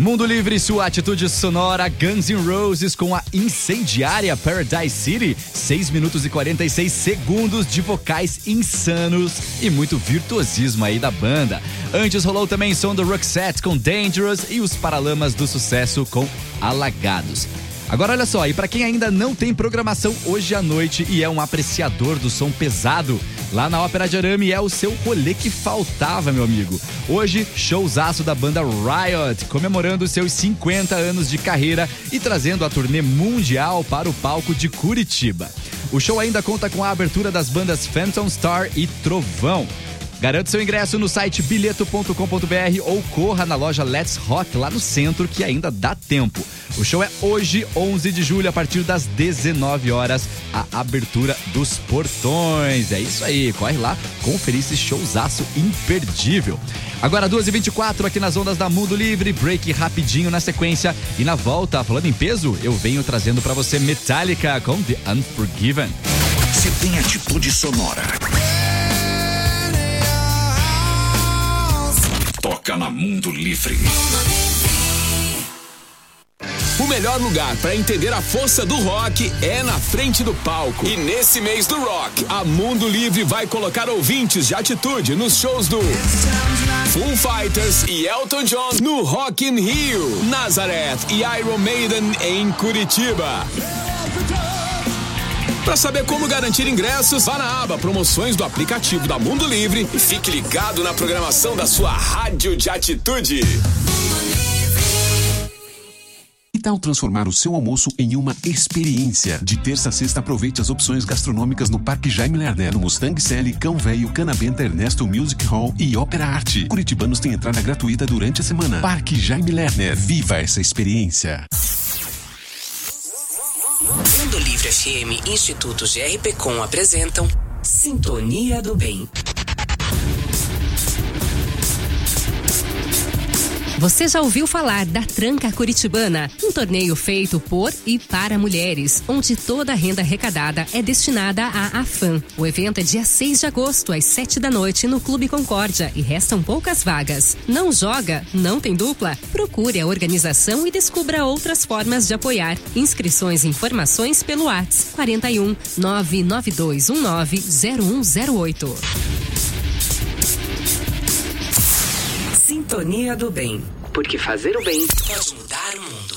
Mundo Livre, sua atitude sonora. Guns N' Roses com a incendiária Paradise City. 6 minutos e 46 segundos de vocais insanos e muito virtuosismo aí da banda. Antes rolou também som do Roxette com Dangerous e os Paralamas do Sucesso com Alagados. Agora olha só, e pra quem ainda não tem programação hoje à noite e é um apreciador do som pesado, lá na Ópera de Arame é o seu rolê que faltava, meu amigo. Hoje, showzaço da banda Riot, comemorando seus 50 anos de carreira e trazendo a turnê mundial para o palco de Curitiba. O show ainda conta com a abertura das bandas Phantom Star e Trovão. Garante seu ingresso no site bilheto.com.br ou corra na loja Let's Rock lá no centro, que ainda dá tempo. O show é hoje, 11 de julho, a partir das 19 horas, a abertura dos portões. É isso aí, corre lá, conferir esse showzaço imperdível. Agora 2h24 aqui nas ondas da Mundo Livre, break rapidinho na sequência. E na volta, falando em peso, eu venho trazendo pra você Metallica com The Unforgiven. Você tem atitude sonora. Toca na Mundo Livre. O melhor lugar para entender a força do rock é na frente do palco. E nesse mês do rock, a Mundo Livre vai colocar ouvintes de atitude nos shows do Foo Fighters e Elton John no Rock in Rio, Nazareth e Iron Maiden em Curitiba. Para saber como garantir ingressos, vá na aba Promoções do aplicativo da Mundo Livre e fique ligado na programação da sua rádio de atitude. Que tal transformar o seu almoço em uma experiência? De terça a sexta, aproveite as opções gastronômicas no Parque Jaime Lerner, no Mustang Sally, Cão Velho, Canabenta, Ernesto Music Hall e Ópera Arte. Curitibanos têm entrada gratuita durante a semana. Parque Jaime Lerner, viva essa experiência. Mundo Livre FM, Instituto GRPcom apresentam Sintonia do Bem. Você já ouviu falar da Tranca Curitibana? Um torneio feito por e para mulheres, onde toda a renda arrecadada é destinada à AFAM. O evento é dia 6 de agosto, às 7 da noite, no Clube Concórdia, e restam poucas vagas. Não joga? Não tem dupla? Procure a organização e descubra outras formas de apoiar. Inscrições e informações pelo WhatsApp 41 99219 0108. Sintonia do Bem. Porque fazer o bem pode mudar o mundo.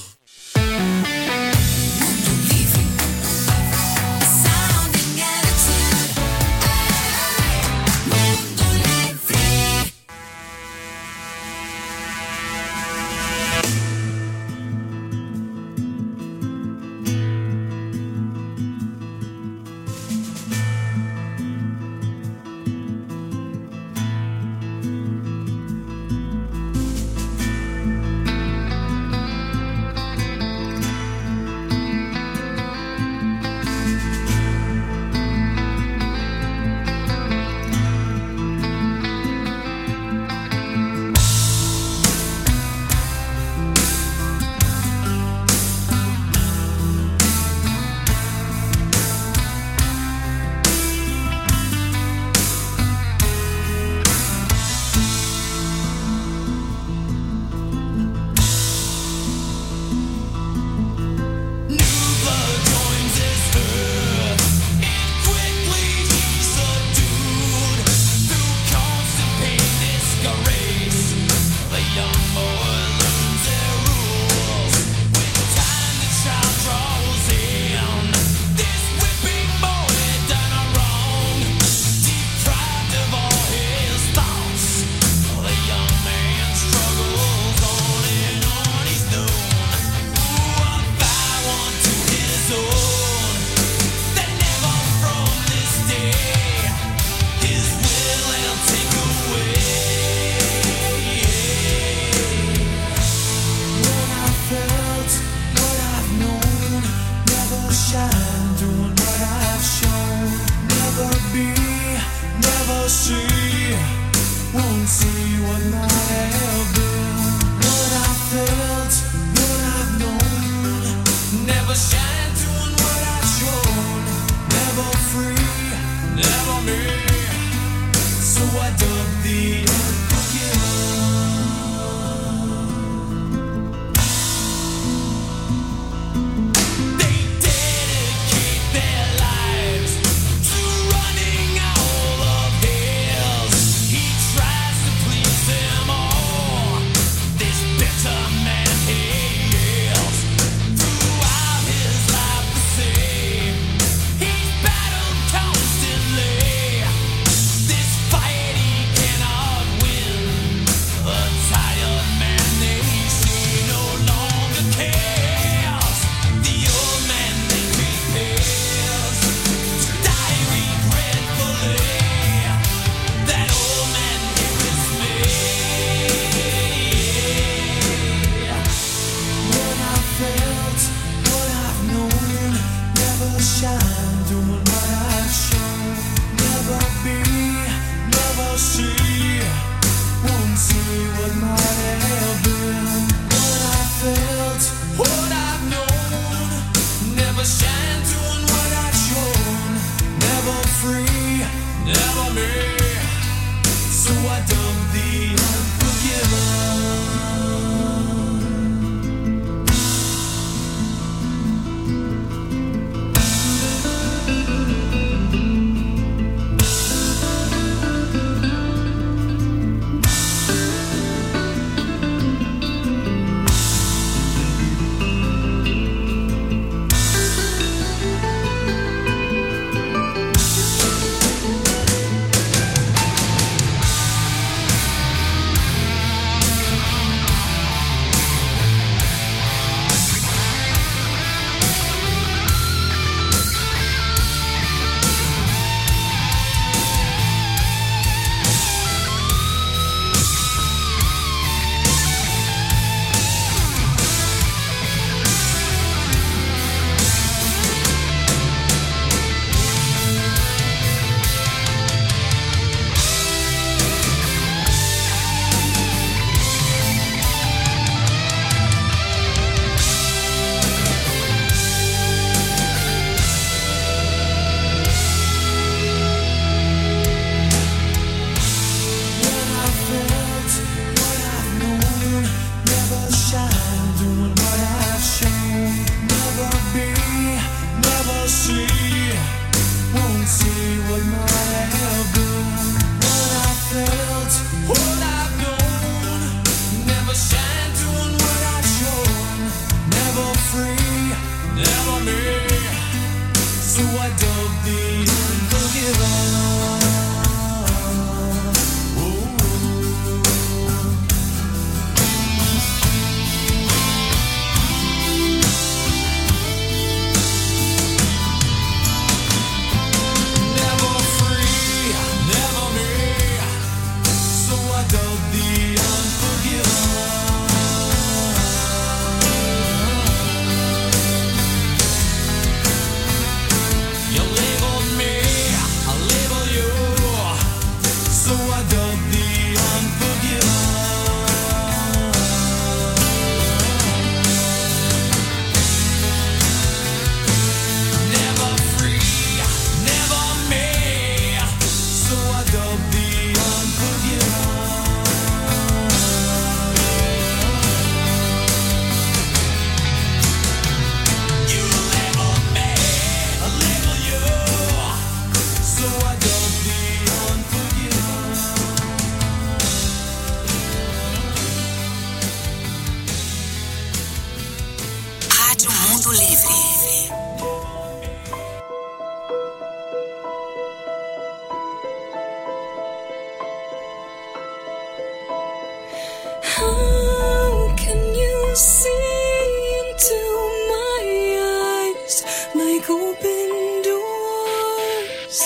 How can you see into my eyes like open doors,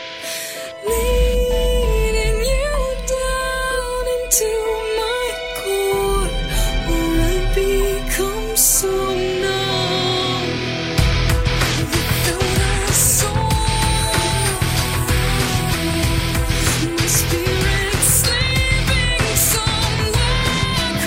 leading you down into my core, where I become so numb without a soul. My spirit sleeping somewhere.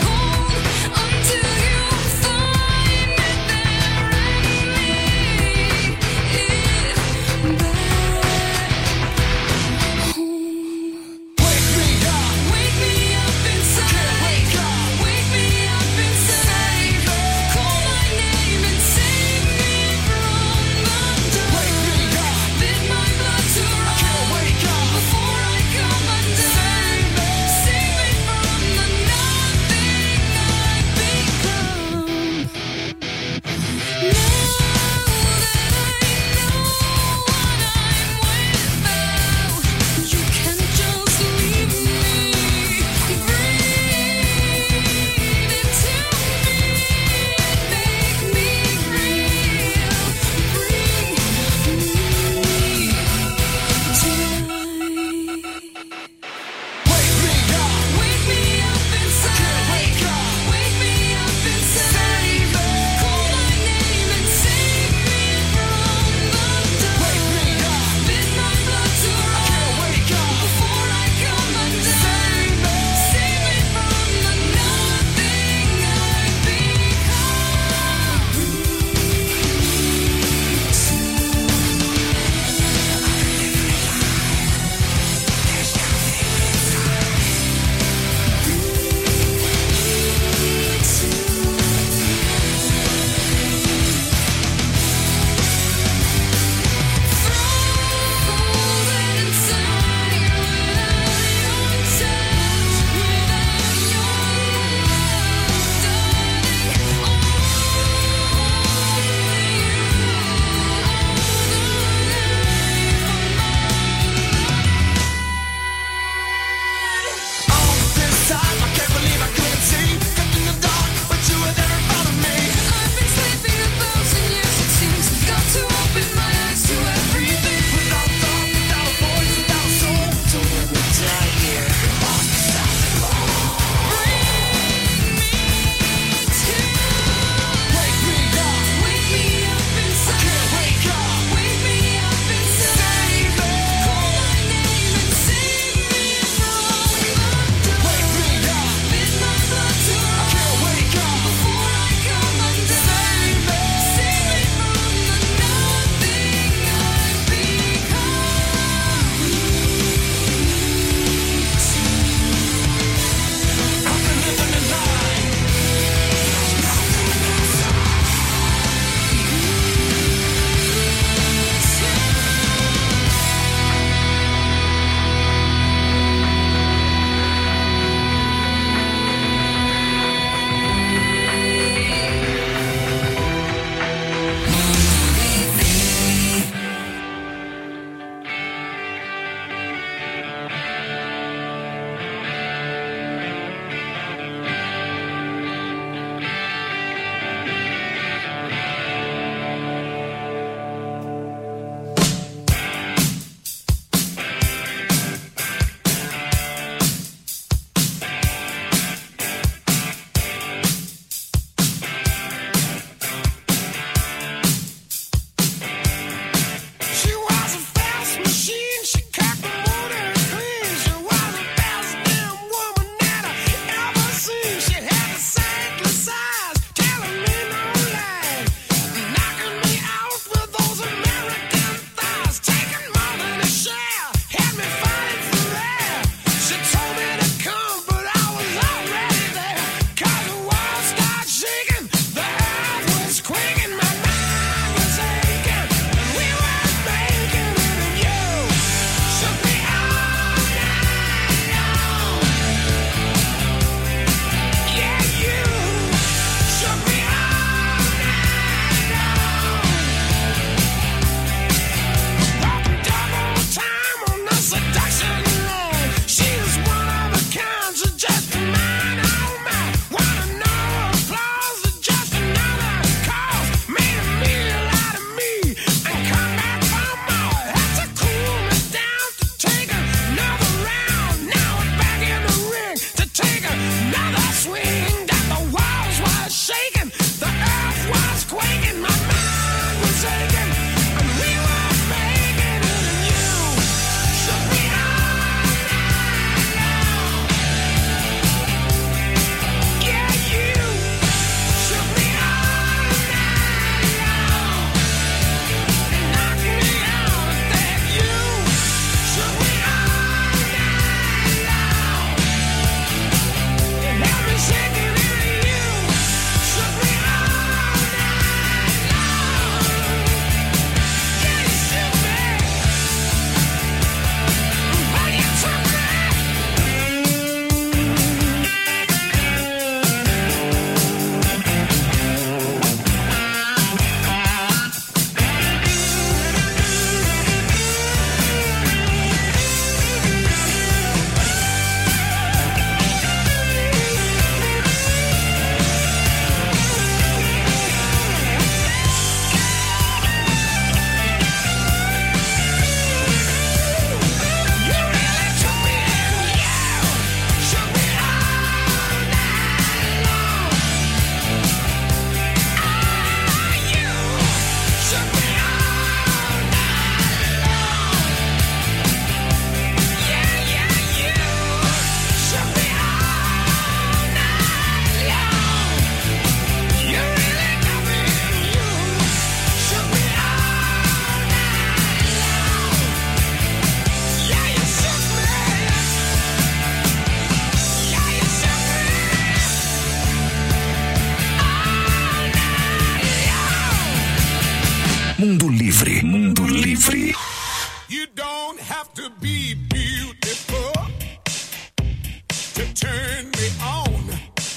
Mundo Livre. Mundo Livre. You don't have to be beautiful to turn me on.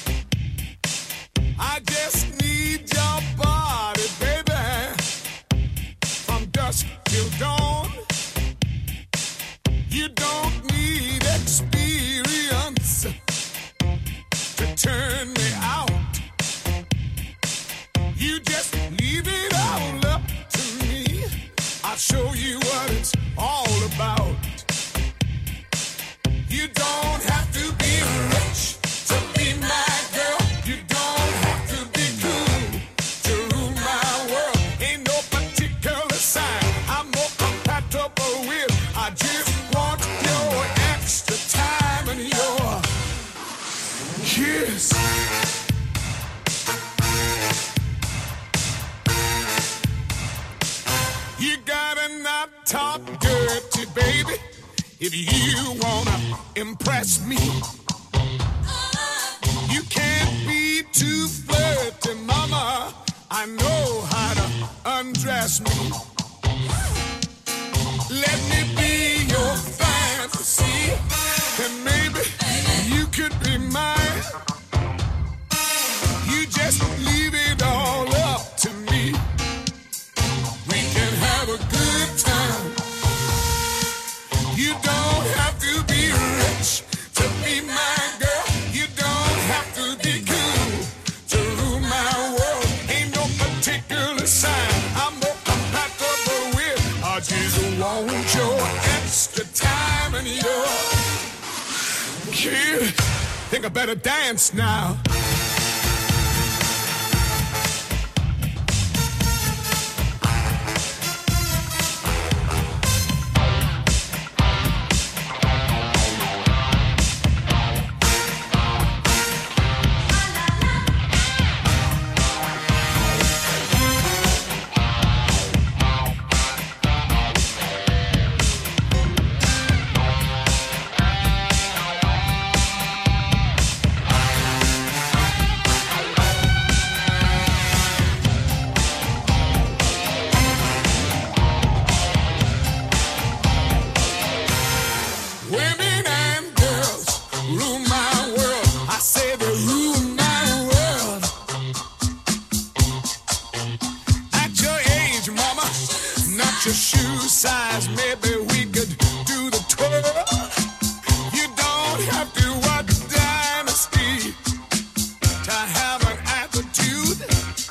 I just need your body, baby, from dusk till dawn. You don't need experience to turn me out. You just leave it all up to me. I'll show you what it's all about. You don't have to be rich to be my girl. You don't have to be cool to rule my world. Ain't no particular sign I'm more compatible with. I just want your extra time and your kiss. You gotta not talk dirty, baby, if you wanna impress me. You can't be too flirty, mama. I know how to undress me. Let me be your fantasy, and maybe you could be mine. You just leave it all up to me. We can have a good time. You don't have to be rich to be my girl. You don't have to be cool to rule my world. Ain't no particular sign I'm more compatible with. I just want your extra time and your kid. Think I better dance now. Women and girls rule my world. I say they rule my world. At your age, mama, not your shoe size. Maybe we could do the twirl. You don't have to watch Dynasty to have an attitude.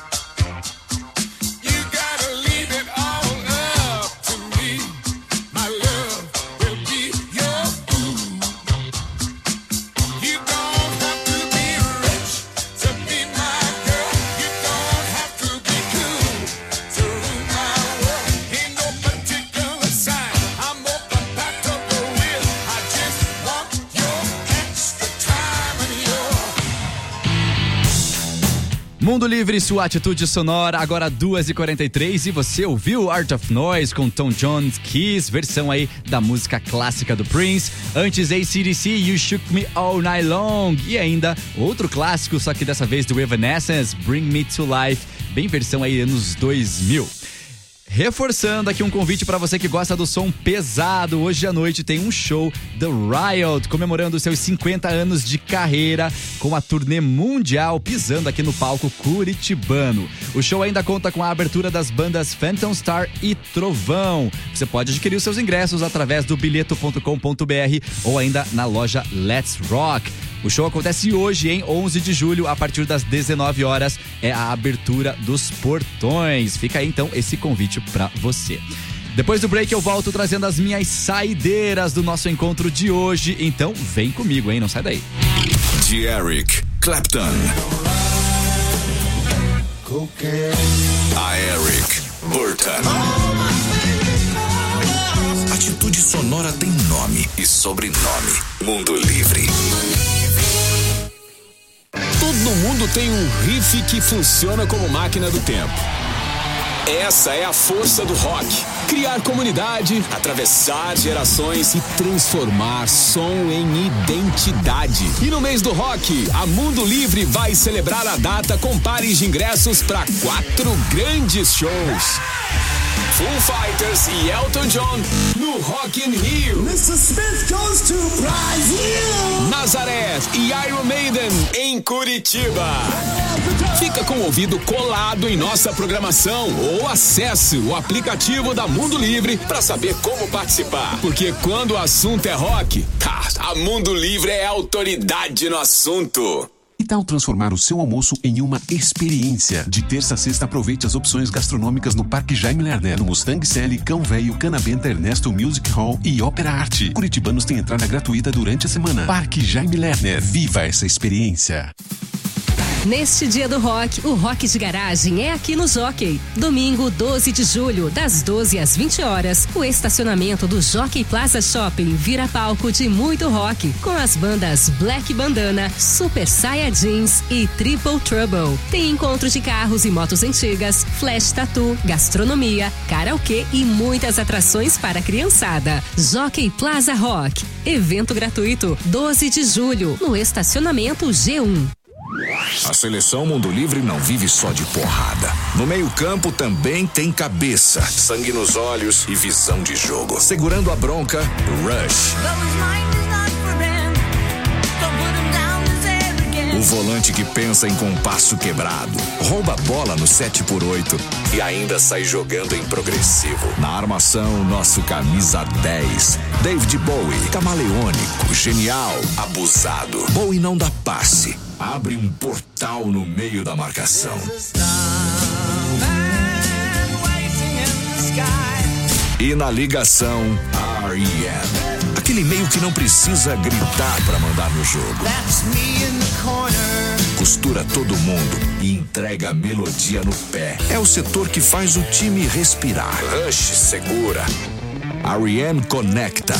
You gotta leave it all up to me. My love will be your food. You don't have to be rich to be my girl. You don't have to be cool to rule my world. Ain't no particular sign I'm more compatible with. I just want your extra time and your Mundo Livre, sua atitude sonora, agora 2h43 e você ouviu Art of Noise com Tom Jones Kiss, versão aí da música clássica do Prince. Antes AC/DC, You Shook Me All Night Long e ainda outro clássico, só que dessa vez do Evanescence, Bring Me to Life, bem versão aí anos 2000. Reforçando aqui um convite para você que gosta do som pesado. Hoje à noite tem um show The Riot, comemorando seus 50 anos de carreira com a turnê mundial, pisando aqui no palco curitibano. O show ainda conta com a abertura das bandas Phantom Star e Trovão. Você pode adquirir os seus ingressos através do bilheto.com.br ou ainda na loja Let's Rock. O show acontece hoje, em 11 de julho, a partir das 19 horas. É a abertura dos portões. Fica aí, então, esse convite pra você. Depois do break, eu volto trazendo as minhas saideiras do nosso encontro de hoje. Então, vem comigo, hein? Não sai daí. De Eric Clapton. A Eric Burton. Atitude sonora tem nome e sobrenome. Mundo Livre. Todo mundo tem um riff que funciona como máquina do tempo. Essa é a força do rock. criar comunidade, atravessar gerações e transformar som em identidade. E no mês do rock, a Mundo Livre vai celebrar a data com pares de ingressos para 4 grandes shows. Foo Fighters e Elton John no Rock in Rio. Mr. Smith goes to Brazil. Nazareth e Iron Maiden em Curitiba. Fica com o ouvido colado em nossa programação ou acesse o aplicativo da Mundo Livre para saber como participar. Porque quando o assunto é rock, a Mundo Livre é autoridade no assunto. Que tal transformar o seu almoço em uma experiência? De terça a sexta, aproveite as opções gastronômicas no Parque Jaime Lerner, no Mustang Sally, Cão Velho, Canabenta, Ernesto Music Hall e Ópera Arte. Curitibanos têm entrada gratuita durante a semana. Parque Jaime Lerner. Viva essa experiência. Neste dia do rock, o Rock de Garagem é aqui no Jockey. Domingo, 12 de julho, das 12 às 20 horas, o estacionamento do Jockey Plaza Shopping vira palco de muito rock, com as bandas Black Bandana, Super Saia Jeans e Triple Trouble. Tem encontro de carros e motos antigas, flash tattoo, gastronomia, karaokê e muitas atrações para a criançada. Jockey Plaza Rock. Evento gratuito, 12 de julho, no estacionamento G1. A seleção Mundo Livre não vive só de porrada. No meio-campo também tem cabeça, sangue nos olhos e visão de jogo. Segurando a bronca, Rush. O volante que pensa em compasso quebrado, rouba a bola no 7x8 e ainda sai jogando em progressivo. Na armação, nosso camisa 10, David Bowie, camaleônico, genial, abusado. Bowie não dá passe, abre um portal no meio da marcação. E na ligação, R.E.M. Aquele meio que não precisa gritar pra mandar no jogo. Costura todo mundo e entrega a melodia no pé. É o setor que faz o time respirar. Rush segura. R.E.M. conecta.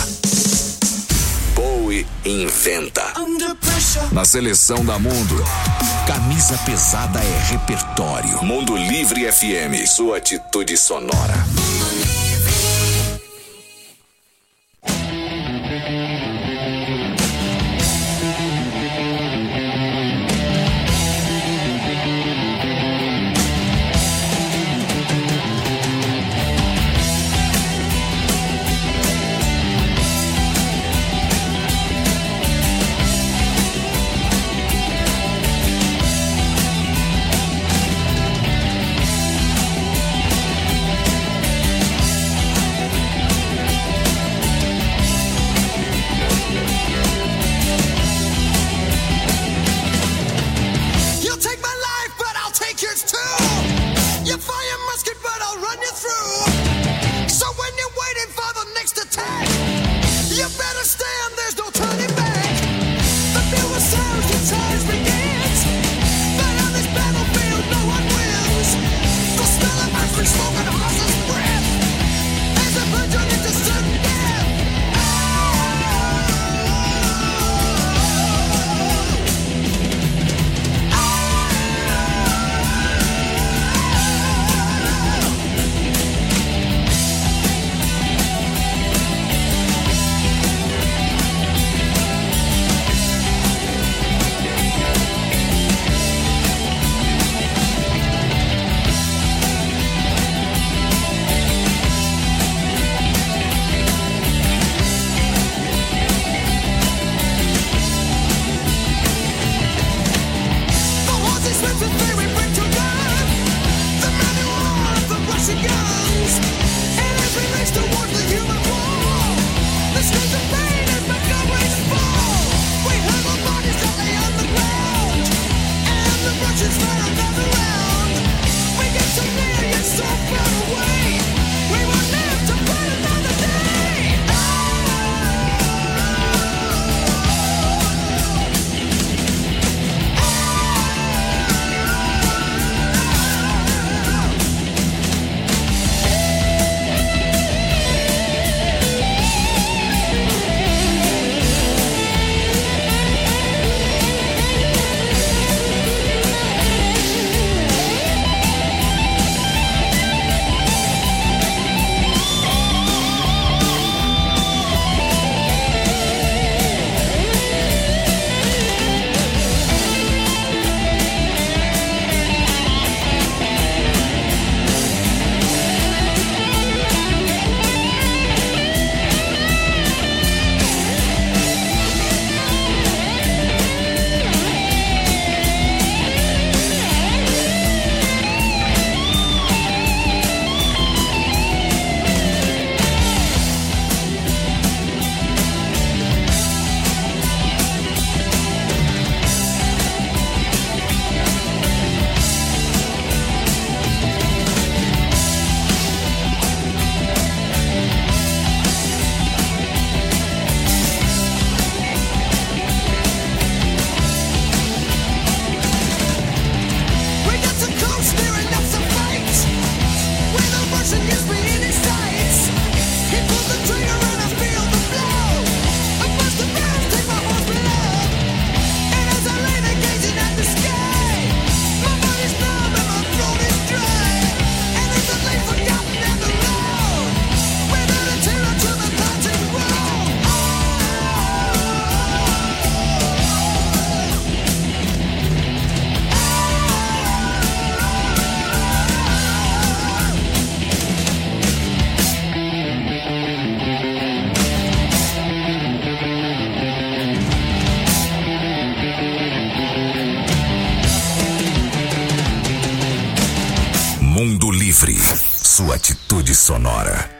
Bowie inventa. Na seleção da Mundo, camisa pesada é repertório. Mundo Livre FM, sua atitude sonora. Livre, sua atitude sonora.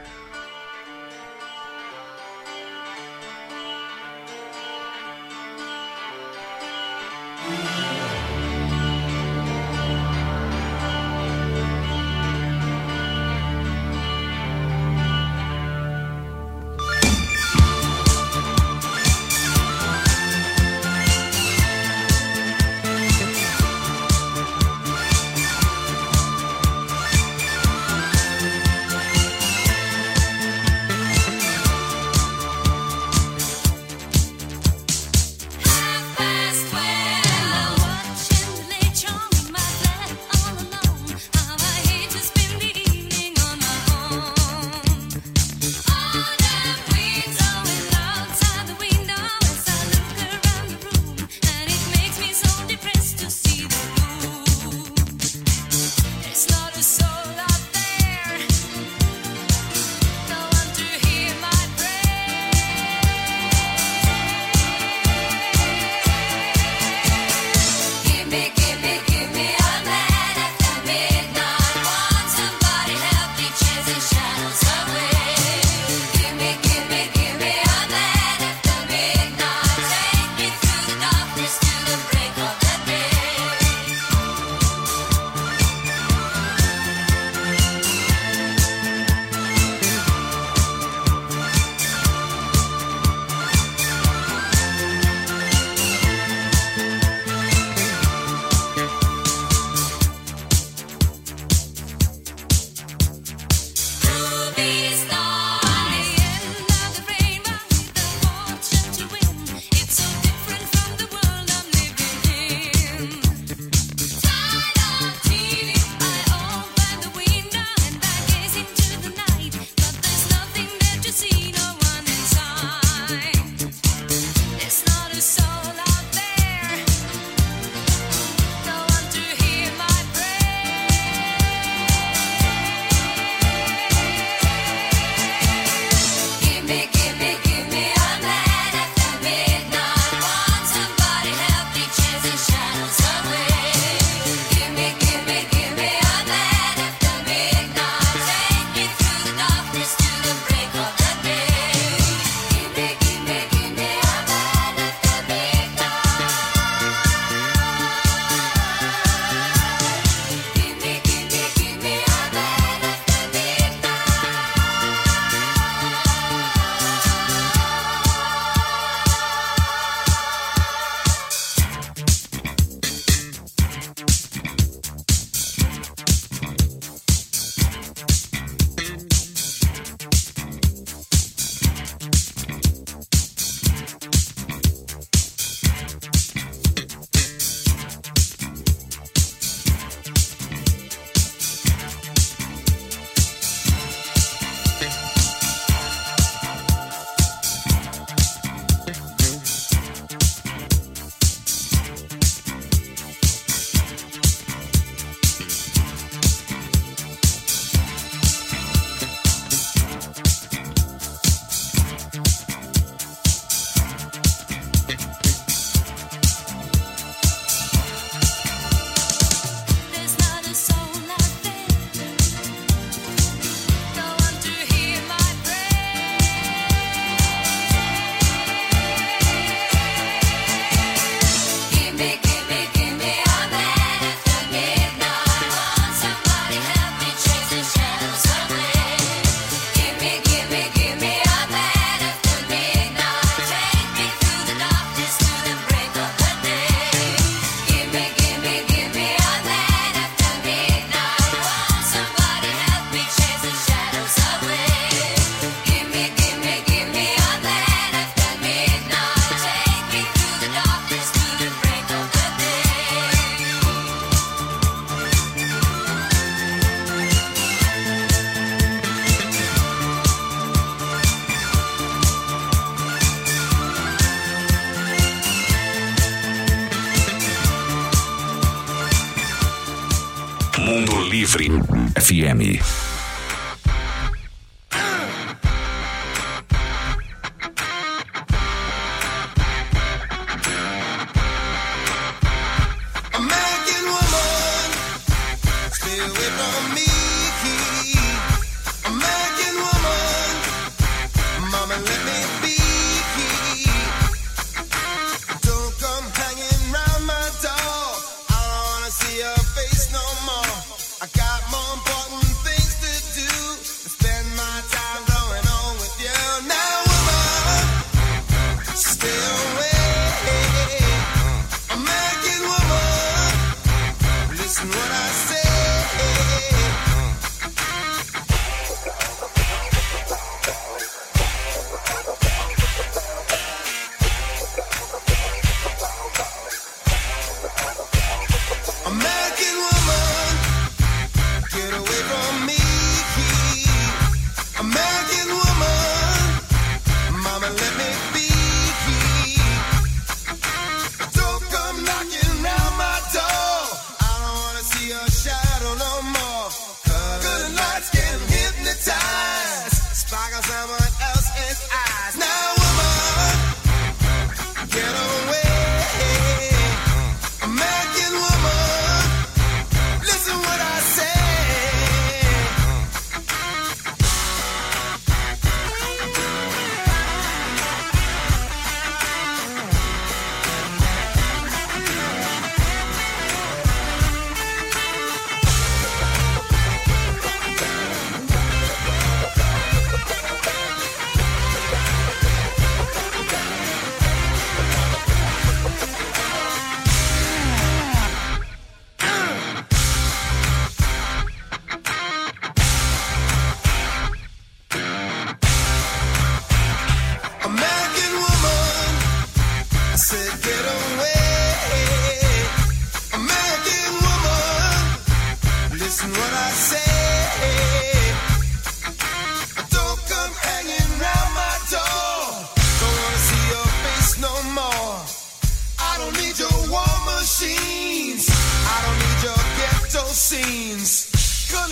Mundo Livre FM. American woman, stay away from me.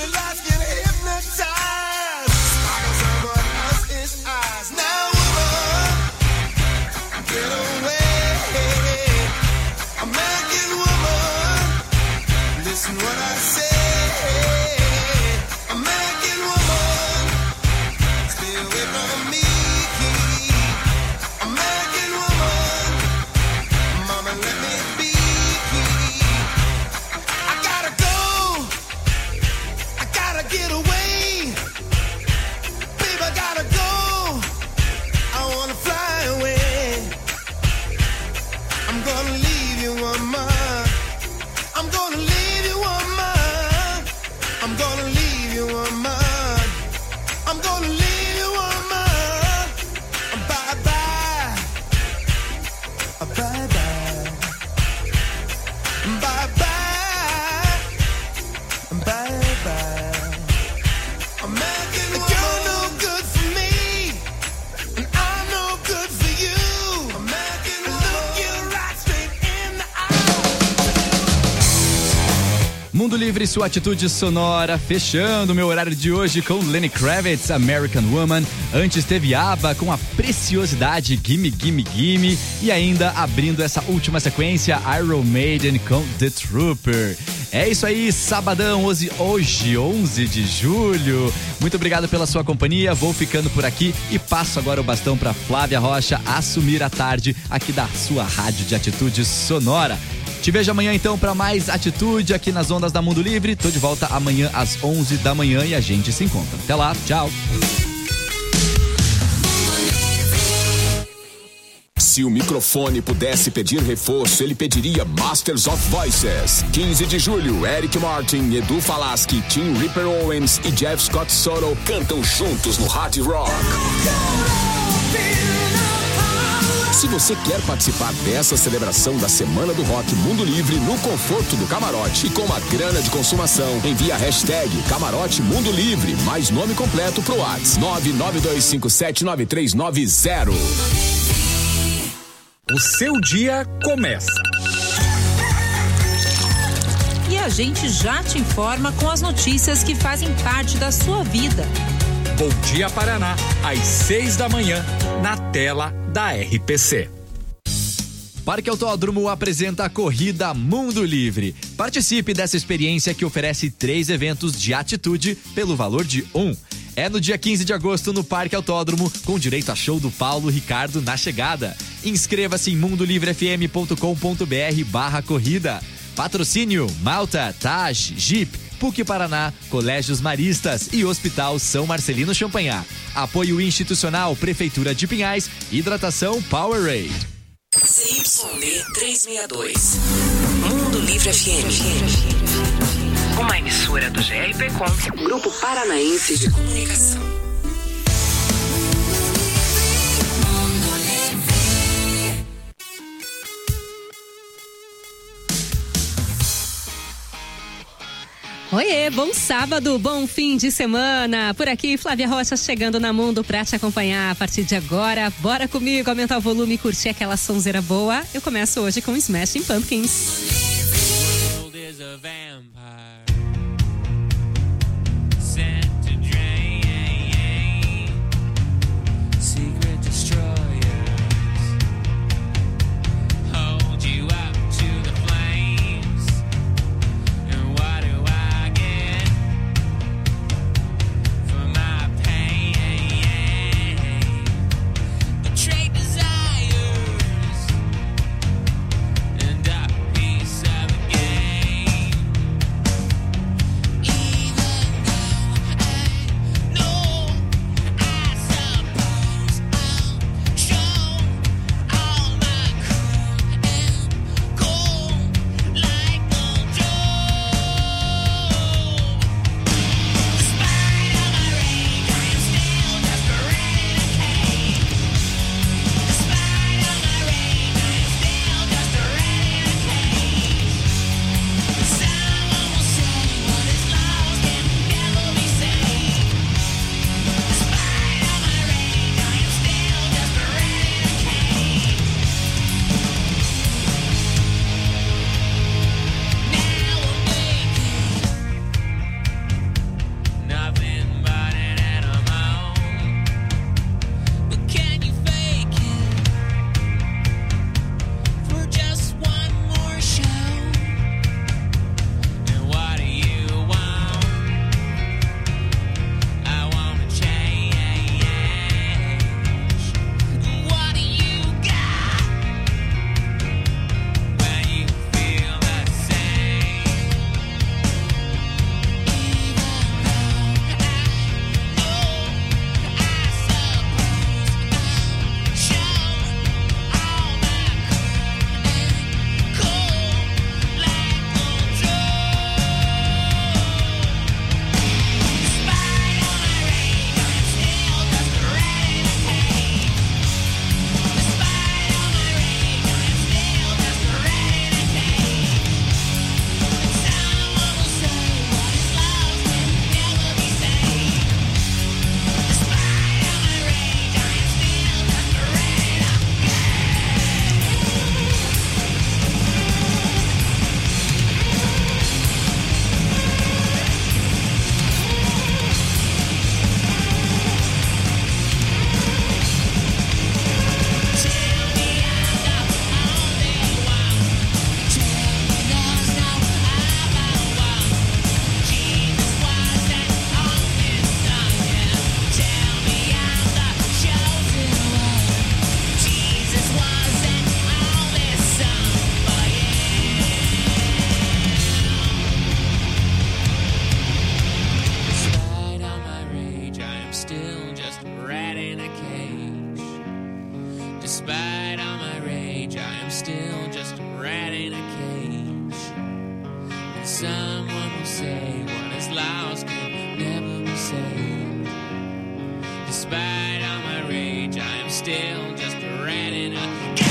Lonely lights get hypnotized. Sparkles on what else is eyes. Now, woman, get away. American woman, listen what I say. American woman, stay away from me. American woman, mama, let me be. I gotta go. I gotta get away. Babe, I gotta go. I wanna fly away. I'm gonna leave you, woman. I'm gonna leave you, woman. I'm gonna leave you, woman. I'm gonna leave you, woman. Bye bye. Bye bye. Bye bye. Bye bye. American woman. You're no good for me, and I'm no good for you. American woman. Look you right straight in the eye. Mundo Livre, sua atitude sonora, fechando meu horário de hoje com Lenny Kravitz, American Woman. Antes teve ABBA com a preciosidade Gimme Gimme Gimme, e ainda abrindo essa última sequência, Iron Maiden com The Trooper. É isso aí, sabadão, hoje 11 de julho. Muito obrigado pela sua companhia, vou ficando por aqui e passo agora o bastão para Flávia Rocha assumir a tarde aqui da sua rádio de atitude sonora. Te vejo amanhã então para mais atitude aqui nas ondas da Mundo Livre. Tô de volta amanhã às 11 da manhã e a gente se encontra. Até lá, tchau. Se o microfone pudesse pedir reforço, ele pediria Masters of Voices. 15 de julho, Eric Martin, Edu Falaschi, Tim Ripper Owens e Jeff Scott Soto cantam juntos no Hard Rock. Se você quer participar dessa celebração da Semana do Rock Mundo Livre no conforto do camarote e com uma grana de consumação, envie a hashtag Camarote Mundo Livre, mais nome completo pro WhatsApp 992579390. O seu dia começa. E a gente já te informa com as notícias que fazem parte da sua vida. Bom Dia Paraná, às 6 da manhã, na tela da RPC. Parque Autódromo apresenta a Corrida Mundo Livre. Participe dessa experiência que oferece 3 eventos de atitude pelo valor de 1. É no dia 15 de agosto no Parque Autódromo, com direito a show do Paulo Ricardo na chegada. Inscreva-se em mundolivrefm.com.br/corrida. Patrocínio Malta, Taj, Jeep, PUC Paraná, Colégios Maristas e Hospital São Marcelino Champagnat. Apoio institucional Prefeitura de Pinhais, Hidratação Powerade. CYD 362. Mundo Livre FM. Uma emissora do GRPcom, Grupo Paranaense de Comunicação. Oiê, bom sábado, bom fim de semana. Por aqui, Flávia Rocha chegando na Mundo pra te acompanhar a partir de agora. Bora comigo, aumentar o volume e curtir aquela sonzeira boa. Eu começo hoje com Smashing Pumpkins. Desires and a piece still just a rat in a cage. And someone will say what is lost can never be saved. Despite all my rage, I am still just a rat in a cage.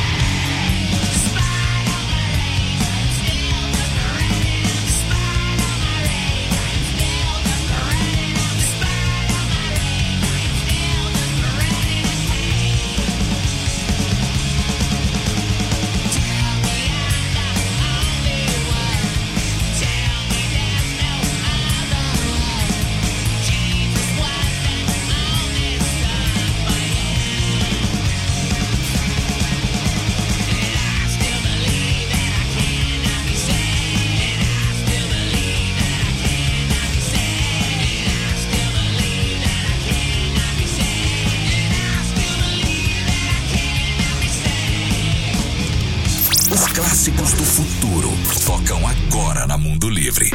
Clássicos do futuro tocam agora na Mundo Livre.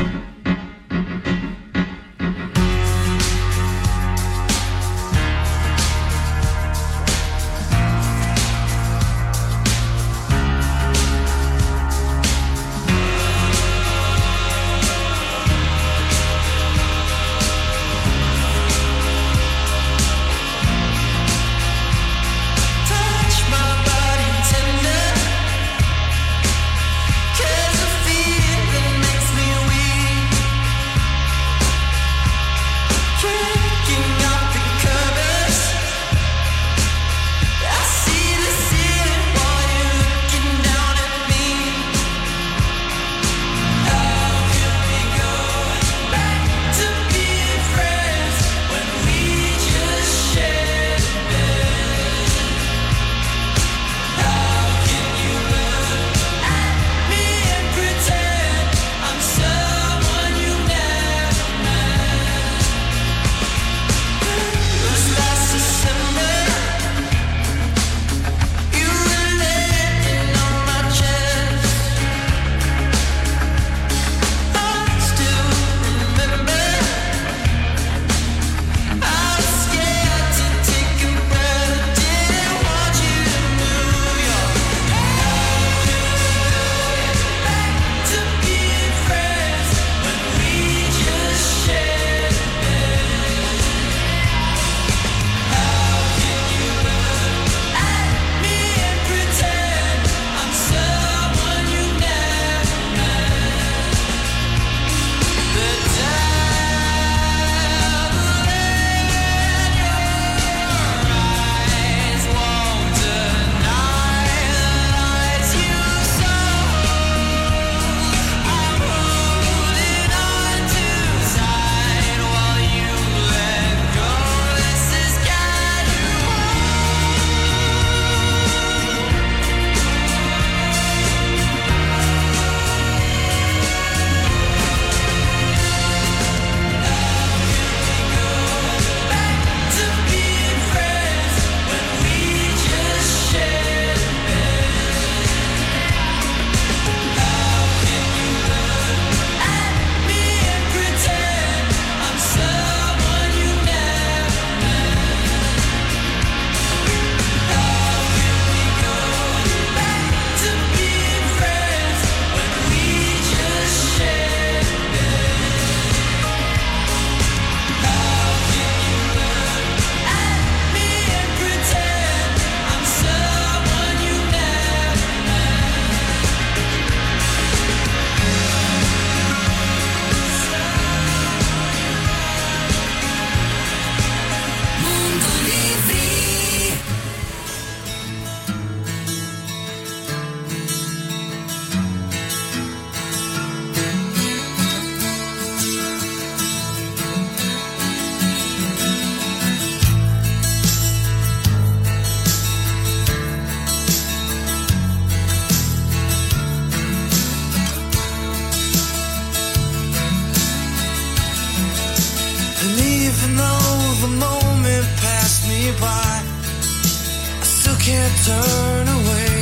can't turn away.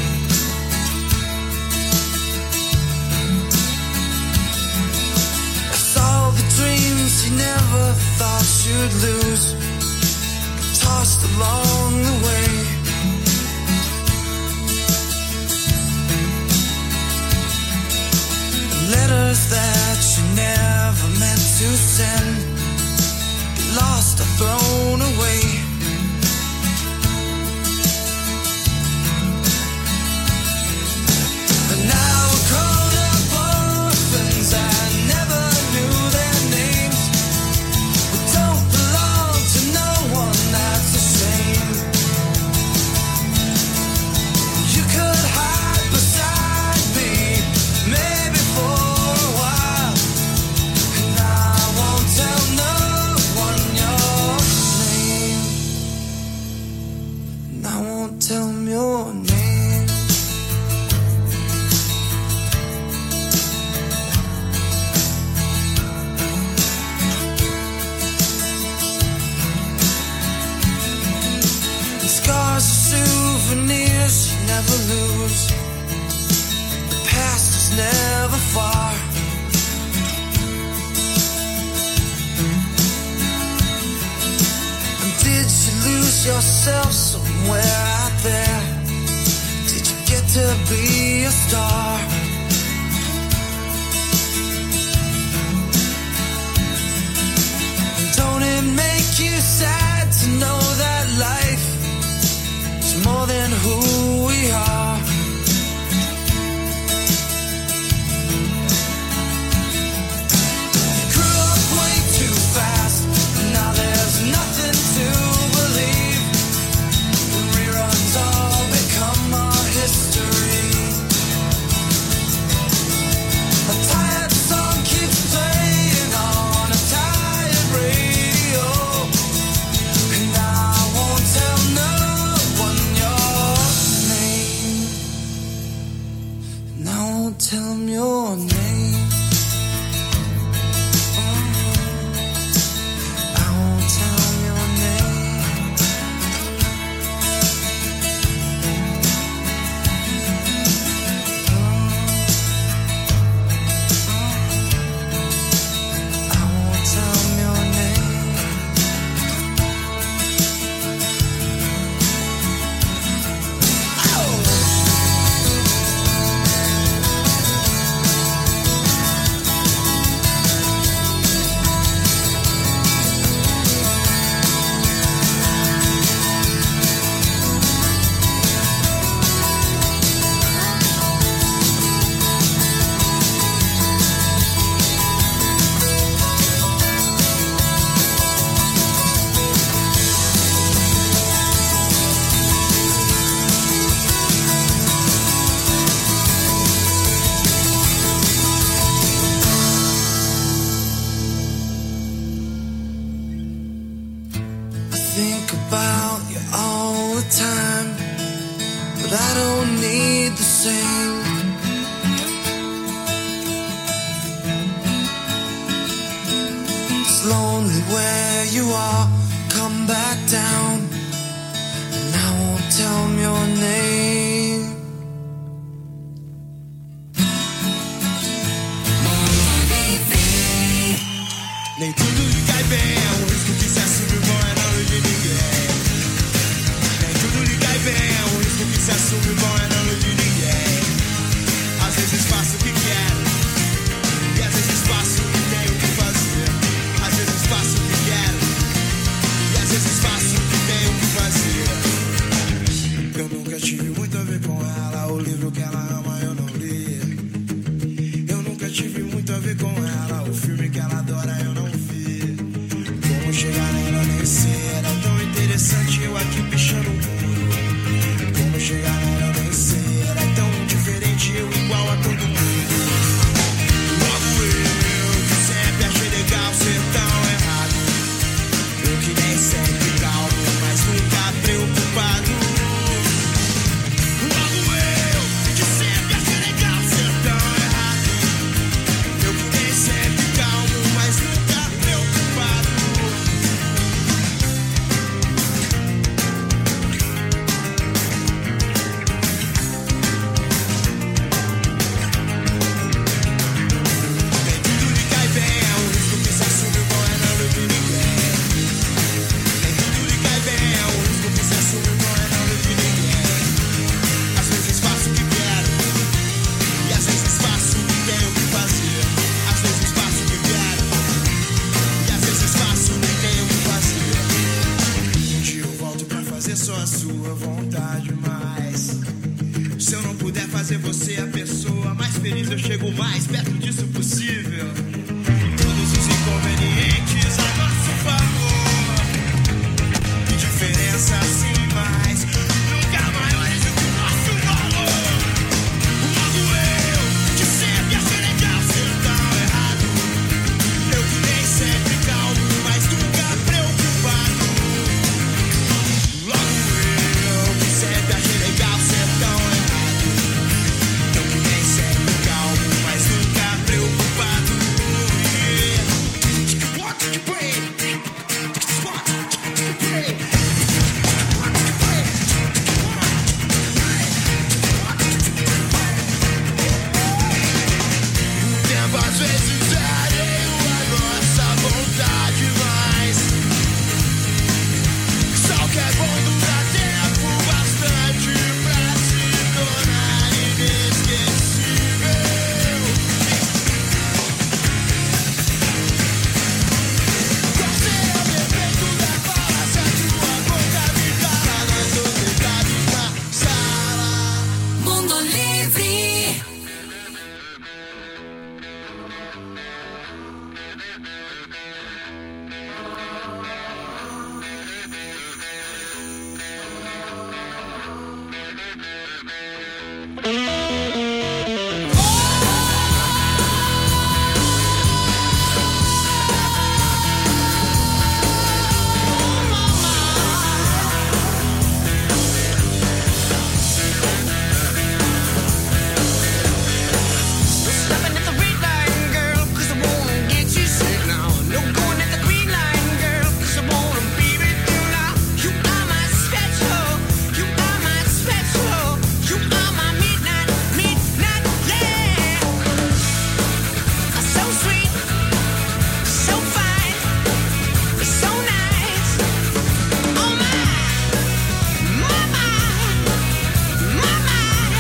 I saw the dreams you never thought you'd lose, tossed along the way. life that you never meant to send, lost or thrown away. And now we're grown up orphans and never knew their names. We don't belong to no one, that's a shame. You could hide beside me, maybe for a while, and I won't tell no one your name. And I won't tell them your name. And scars are souvenirs you never lose. The past is never far. And did you lose yourself somewhere out there? Did you get to be a star? And don't it make you sad to know that life is more than who we are? Grew up way too fast, and now there's nothing to believe. The reruns all become our history. A tired song keeps playing on a tired radio, and I won't tell no one your name. And I won't tell 'em your name. I won't tell 'em your name. I won't tell 'em your name. I think about you all the time, but I don't need the same. It's lonely where you are, come back down, and I won't tell 'em your name. Nem tudo lhe cai bem, é um risco que se assume bom é não de ninguém. Nem tudo lhe cai bem, é um risco que se assume bom é não de ninguém. Às vezes faço o que quero, e às vezes faço o que tenho que fazer. Às vezes faço o que quero, e às vezes faço o que tenho que fazer. Eu nunca tive muito a ver com ela, o livro que ela ama eu não li. Eu nunca tive muito a ver com ela, o filme que ela adora eu não vi. Como chegar nela nem sei, era tão interessante eu aqui pichando um muro. Como chegar nela nem sei, era tão diferente eu igual a todo mundo. Logo eu que sempre achei legal ser tão errado. Eu que nem sempre calmo, mas nunca preocupado. Logo eu que sempre Se eu não puder fazer você a pessoa mais feliz, eu chego mais perto disso possível. Todos os inconvenientes a nosso favor. Que diferença sem mais, nunca maiores do que o nosso valor. Logo eu, que sempre achei legal ser tão errado. Eu que nem sempre calmo, mas nunca preocupado. Logo eu, que sempre achei legal ser tão errado. Eu que nem sempre calmo, mas nunca preocupado. O tempo às vezes alheio a nossa vontade, mas só que é bom durar tempo bastante pra se tornar inesquecível. Qual será o defeito da fala? Se a tua boca me cala, nós dois deitados na sala. Mundo Livre. Stopping at the red line, girl, 'cause I wanna get you sick now. No going at the green line, girl, 'cause I wanna be with you now. You are my special, you are my special, you are my midnight, yeah. So sweet, so fine, so nice. Oh my, mama, mama.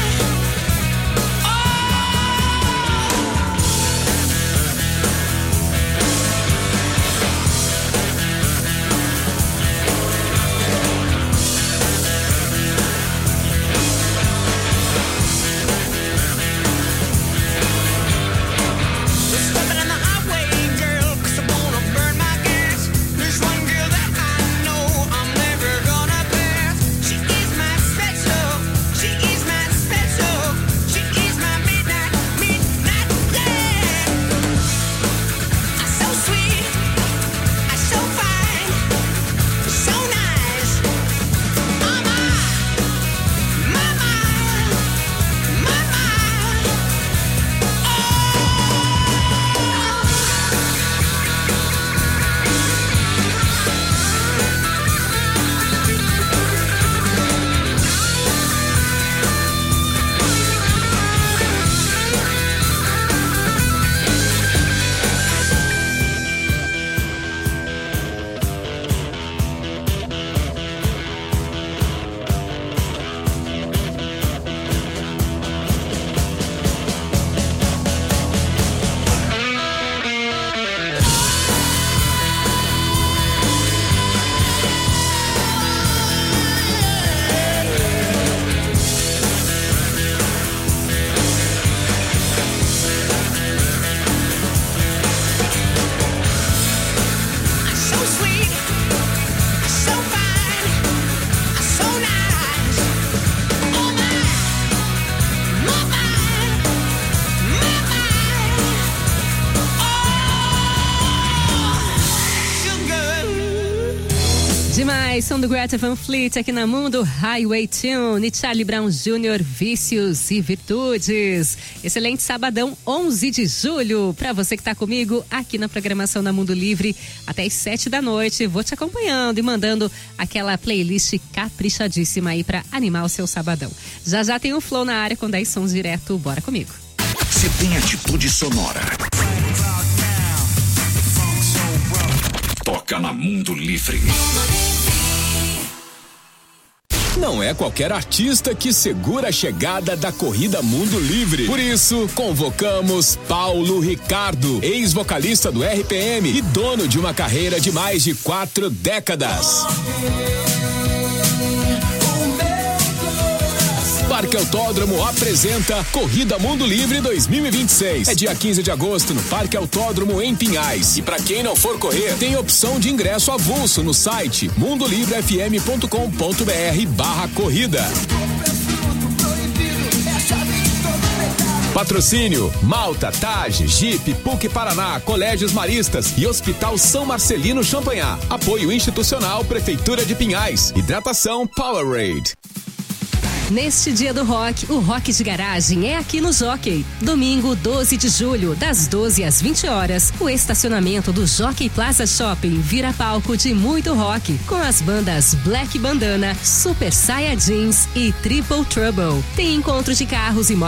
Stepping on the highway, girl, 'cause I wanna burn my gas. There's one girl that I know I'm never gonna pass. She is my special, she is my special, she is my midnight, yeah. So sweet, so fine, so nice. Mama, mama, mama. So sweet, so fine, so nice. Oh my, mama, mama. Oh, sugar. Demais, som do Greta Van Fleet aqui na Mundo Highway Tune. E Charlie Brown Jr., Vícios e Virtudes. Excelente sabadão, 11 de julho. Pra você que tá comigo aqui na programação da Mundo Livre até as 7 da noite. Vou te acompanhando e mandando aquela playlist caprichadíssima aí pra animar o seu sabadão. Já já tem o Flow na área com 10 sons direto. Bora comigo. Se tem atitude sonora, toca na Mundo Livre. Não é qualquer artista que segura a chegada da Corrida Mundo Livre. Por isso, convocamos Paulo Ricardo, ex-vocalista do RPM e dono de uma carreira de mais de 4 décadas. Parque Autódromo apresenta Corrida Mundo Livre 2026. É dia 15 de agosto no Parque Autódromo em Pinhais. E pra quem não for correr, tem opção de ingresso avulso no site mundolivrefm.com.br/corrida. Patrocínio: Malta, Tage, Jeep, PUC Paraná, Colégios Maristas e Hospital São Marcelino Champagnat. Apoio institucional Prefeitura de Pinhais. Hidratação Powerade. Neste dia do rock, o Rock de Garagem é aqui no Jockey. Domingo, 12 de julho, das 12 às 20 horas, o estacionamento do Jockey Plaza Shopping vira palco de muito rock, com as bandas Black Bandana, Super Saiyajins e Triple Trouble. Tem encontro de carros e